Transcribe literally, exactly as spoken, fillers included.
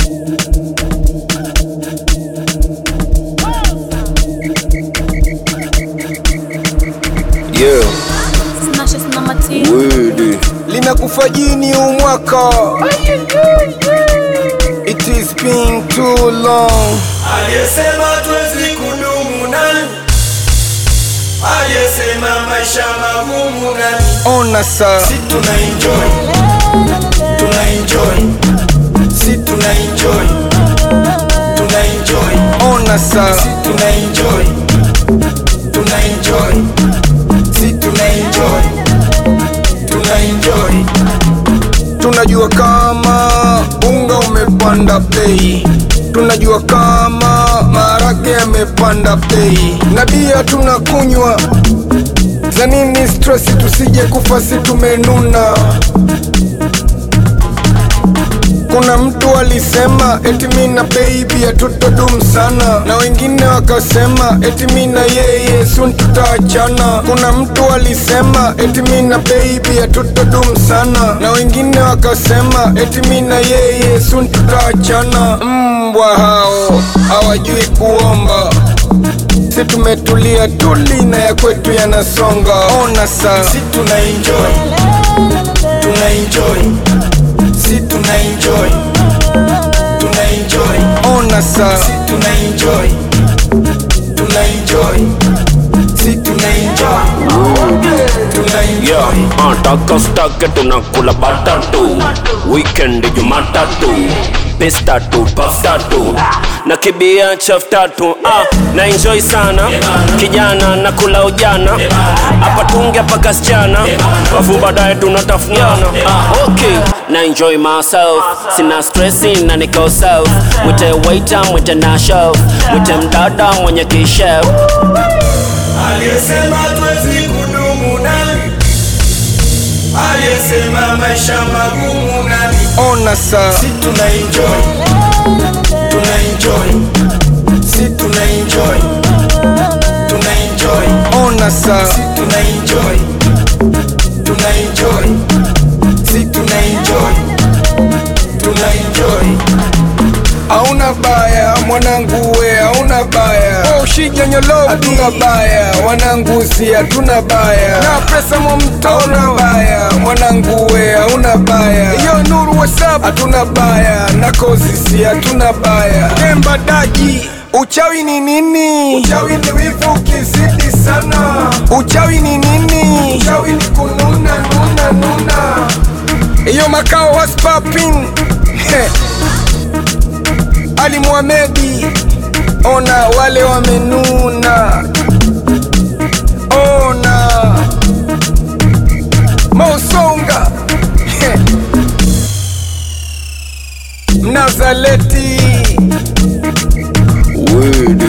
Yeah. Word. Linakufa jini umwaka. It is been too long. Aliyesema tuwezi kudumu nani? Aliyesema maisha magumu nani? Ona sa Si tuna enjoy, tuna enjoy. Si tuna enjoy, tuna enjoy. Ona sa Si tuna enjoy, tuna enjoy. Si tuna enjoy, tuna enjoy. tunajua kama unga umepanda bei, tunajua kama maharage yamepanda bei, na bia tunakunywa za nini stress, tusije kufa si tumenuna. Kuna mtu alisema eti mina baby hatutodum sana, na wengine wakasema eti mina yeye soon tutaachana. Kuna mtu alisema eti mina baby hatutodum sana, na wengine wakasema eti mina yeye soon tutaachana. Mbwa hao hawajui kuomba, si tumetulia tuli na ya kwetu yanasonga. Ona sa Si tuna enjoy, tuna enjoy. Si tuna enjoy, tuna enjoy. ona sa Si tuna enjoy, tuna enjoy. Si tuna enjoy, tuna enjoy. Yeah, ataka stake tunakula batatu, weekend Jumatatu, pesta tu, pasta tu, na kibia chaf tatu. Ah, na enjoy sana, kijana na kula ujana, hapa tunge paka sichana, wafu baadaye tunatafuniana. Ah, okay, na enjoy myself, sina stressi na niko self. Mwite waiter, mwite na chef, mwite mdada mwenye kishef. Aliyesema tuwezi kudumu nani? Aliyesema maisha magumu nani? ona sa Si tuna enjoy, tuna enjoy. Si tuna enjoy, tuna enjoy. ona sa Si tuna enjoy, tuna enjoy. Si tuna enjoy, tuna enjoy. hauna baya mwanangu we, hauna baya oh, shijanyolo hatuna baya wanangu, si hatuna baya na presa mwamto, hauna baya mwanangu we, hauna baya yo nuru whatsapp, hatuna baya na kozi, si hatuna baya temba daji. Uchawi ni nini? Uchawi ni wivu ukizidi sana. Uchawi ni nini? Uchawi ni kununa nuna nuna. Iyo makao was popping. Ali Muhamedi, ona wale wamenuna. Ona Mosonga Mnazaleti. Word.